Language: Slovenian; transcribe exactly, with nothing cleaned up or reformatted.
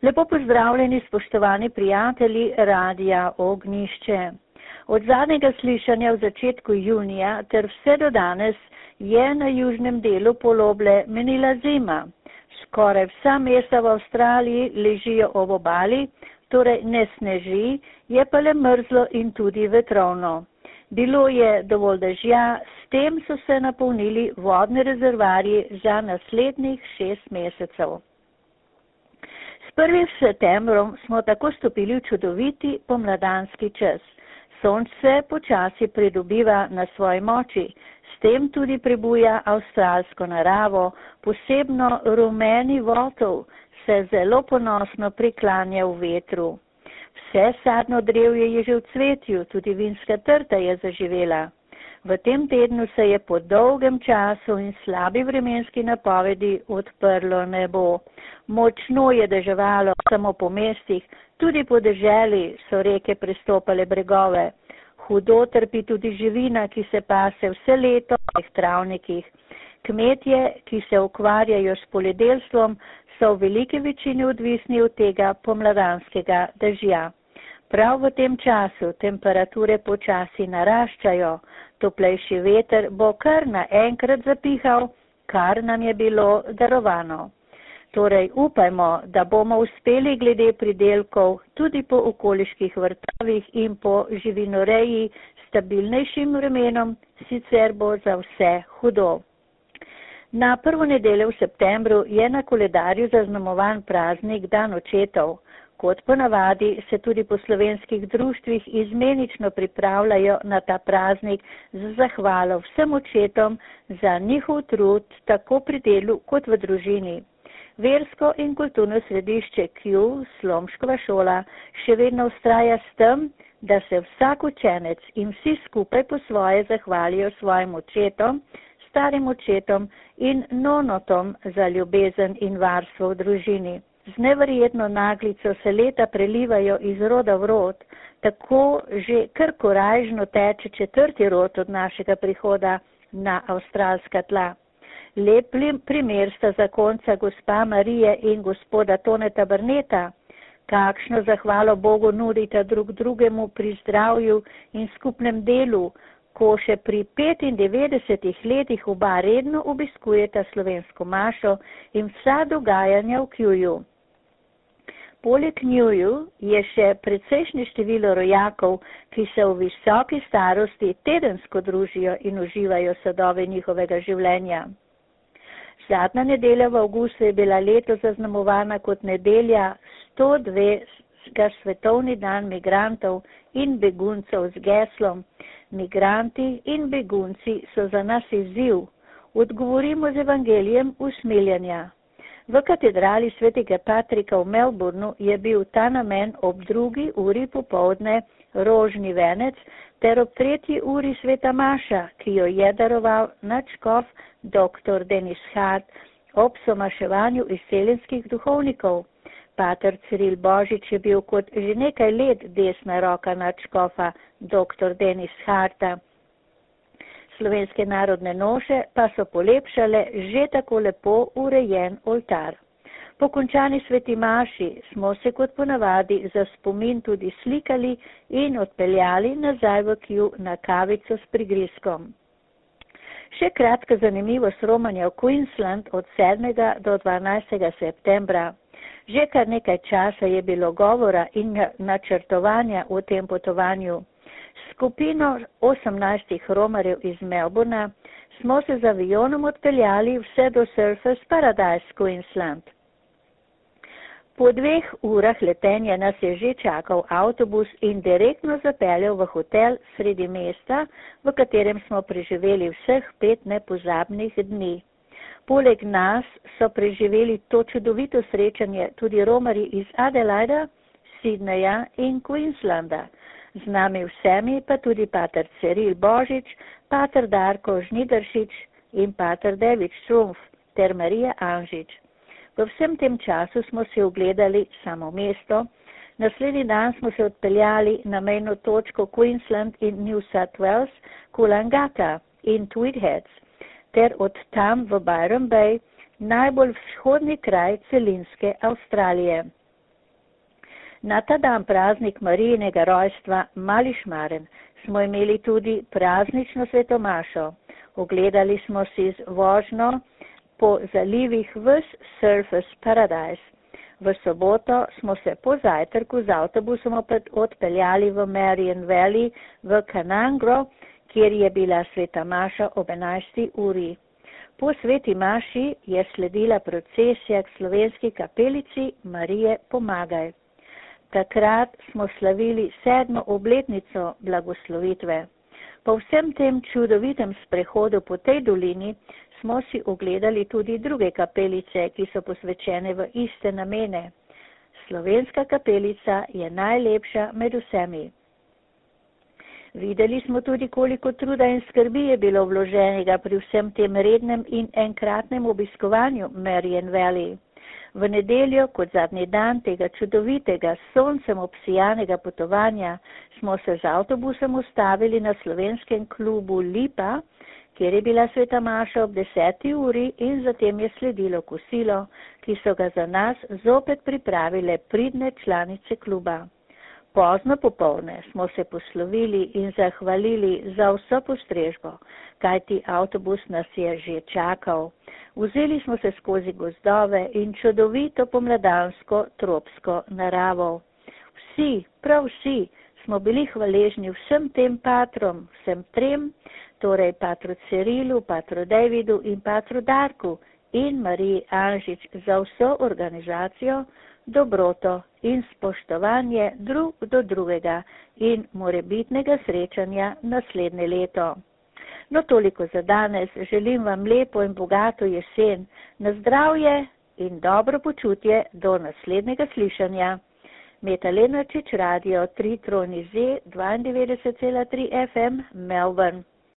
Lepo pozdravljeni, spoštovani prijatelji Radia Ognjišče. Od zadnjega slišanja v začetku junija ter vse do danes je na južnem delu poloble minila zima. Skoraj vsa mesta v Avstraliji ležijo ob obali, torej ne sneži, je pa le mrzlo in tudi vetrovno. Bilo je dovolj dežja, s tem so se napolnili vodni rezervarji za naslednjih šest mesecev. S prvim septembrom smo tako stopili v čudoviti pomladanski čas. Sonce počasi pridobiva na svoji moči, s tem tudi prebuja avstralsko naravo, posebno rumeni votov se zelo ponosno priklanja v vetru. Vse sadno drevje je že v cvetju, tudi vinska trta je zaživela. V tem tednu se je po dolgem času in slabi vremenski napovedi odprlo nebo. Močno je deževalo samo po mestih, tudi po deželi so reke prestopale bregove. Hudo trpi tudi živina, ki se pase vse leto v teh travnikih. Kmetje, ki se ukvarjajo s poljedelstvom, so v veliki večini odvisni od tega pomladanskega dežja. Prav v tem času temperature počasi naraščajo, toplejši veter bo kar naenkrat zapihal, kar nam je bilo darovano. Torej upajmo, da bomo uspeli glede pridelkov tudi po okoliških vrtovih in po živinoreji stabilnejšim vremenom, sicer bo za vse hudo. Na prvo nedeljo v septembru je na koledarju zaznamovan praznik Dan očetov. Kot ponavadi se tudi po slovenskih društvih izmenično pripravljajo na ta praznik z zahvalo vsem očetom za njihov trud tako pri delu kot v družini. Versko in kulturno središče Q, Slomškova šola, še vedno vztraja s tem, da se vsak učenec in vsi skupaj po svoje zahvalijo svojim očetom, starim očetom in nonotom za ljubezen in varstvo v družini. Z neverjetno naglico se leta prelivajo iz roda v rod, tako že kar korajžno teče četrti rod od našega prihoda na avstralska tla. Lep primer sta zakonca gospa Marije in gospoda Toneta Barneta. Kakšno zahvalo Bogu nudita drug drugemu pri zdravju in skupnem delu, ko še pri petindevetdesetih letih oba redno obiskujeta slovensko mašo in vsa dogajanja v Kjuju. Poleg Njuju je še precejšnje število rojakov, ki se v visoki starosti tedensko družijo in uživajo sadove njihovega življenja. Zadnja nedelja v avgustu je bila letos zaznamovana kot nedelja sto dvega svetovni dan migrantov in beguncev z geslom Migranti in begunci so za nas izziv. Odgovorimo z evangelijem usmiljanja. V katedrali svetega Patrika v Melbourneu je bil ta namen ob drugi uri popoldne rožni venec ter ob tretji uri sveta maša, ki jo je daroval nadškof doktor Denis Hart ob somaševanju izseljenskih duhovnikov. Pater Ciril Božič je bil kot že nekaj let desna roka nadškofa doktor Denis Harta. Slovenske narodne noše pa so polepšale že tako lepo urejen oltar. Po končani sveti maši smo se kot ponavadi za spomin tudi slikali in odpeljali nazaj v Kju na kavico s prigrizkom. Še kratka zanimivost romanja v Queensland od sedmega do dvanajstega septembra. Že kar nekaj časa je bilo govora in načrtovanja o tem potovanju. Skupino osemnajstih romarjev iz Melbourna smo se z avionom odpeljali vse do Surfers Paradise, Queensland. Po dveh urah letenja nas je že čakal avtobus in direktno zapeljal v hotel sredi mesta, v katerem smo preživeli vseh pet nepozabnih dni. Poleg nas so preživeli to čudovito srečanje tudi romarji iz Adelaida, Sydneya in Queenslanda. Z nami vsemi pa tudi pater Ciril Božič, pater Darko Žnidaršič in pater David Štrumpf ter Marija Anžič. V vsem tem času smo si ogledali samo mesto, naslednji dan smo se odpeljali na mejno točko Queensland in New South Wales, Coolangatta in Tweed Heads, ter od tam v Byron Bay, najbolj vzhodni kraj celinske Avstralije. Na ta dan praznik Marijinega rojstva Mali Šmaren smo imeli tudi praznično svetomašo. Ogledali smo si z vožnjo po zalivih ves Surfers Paradise. V soboto smo se po zajtrku z avtobusom odpeljali v Marion Valley v Canangro, kjer je bila sveta maša ob enajsti uri. Po sveti maši je sledila procesija k slovenski kapelici Marije Pomagaj. Takrat smo slavili sedmo obletnico blagoslovitve. Po vsem tem čudovitem sprehodu po tej dolini smo si ogledali tudi druge kapelice, ki so posvečene v iste namene. Slovenska kapelica je najlepša med vsemi. Videli smo tudi, koliko truda in skrbi je bilo vloženega pri vsem tem rednem in enkratnem obiskovanju Marion Valley. V nedeljo, kot zadnji dan tega čudovitega, s soncem obsijanega potovanja, smo se z avtobusom ustavili na slovenskem klubu Lipa, kjer je bila sveta maša ob deseti uri in zatem je sledilo kosilo, ki so ga za nas zopet pripravile pridne članice kluba. Pozno popovdne smo se poslovili in zahvalili za vso postrežbo, kajti avtobus nas je že čakal. Vzeli smo se skozi gozdove in čudovito pomladansko tropsko naravo. Vsi, prav vsi, smo bili hvaležni vsem tem patrom, vsem trem, torej patru Cirilu, patru Davidu in patru Darku in Mariji Anžič za vso organizacijo, dobroto in spoštovanje drug do drugega in morebitnega srečanja naslednje leto. No, toliko za danes. Želim vam lepo in bogato jesen, na zdravje in dobro počutje do naslednjega slišanja. Meta Lenarčič, Radio tri Trojni Z, dvaindevetdeset cela tri F M, Melbourne.